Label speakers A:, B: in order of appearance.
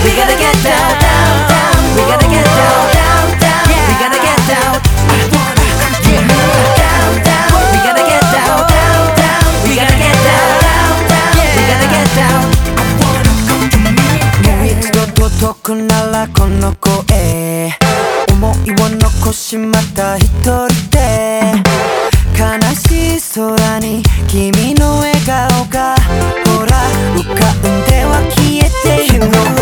A: We gotta get down, down, down. We gotta get down, down, down. We gotta get down. I wanna get down, down. We gotta get down, down, down. We gotta get down, down, down. We gotta get down. I wanna come to me. もう一度届くならこの声、思いを残しまた一人で悲しい空に君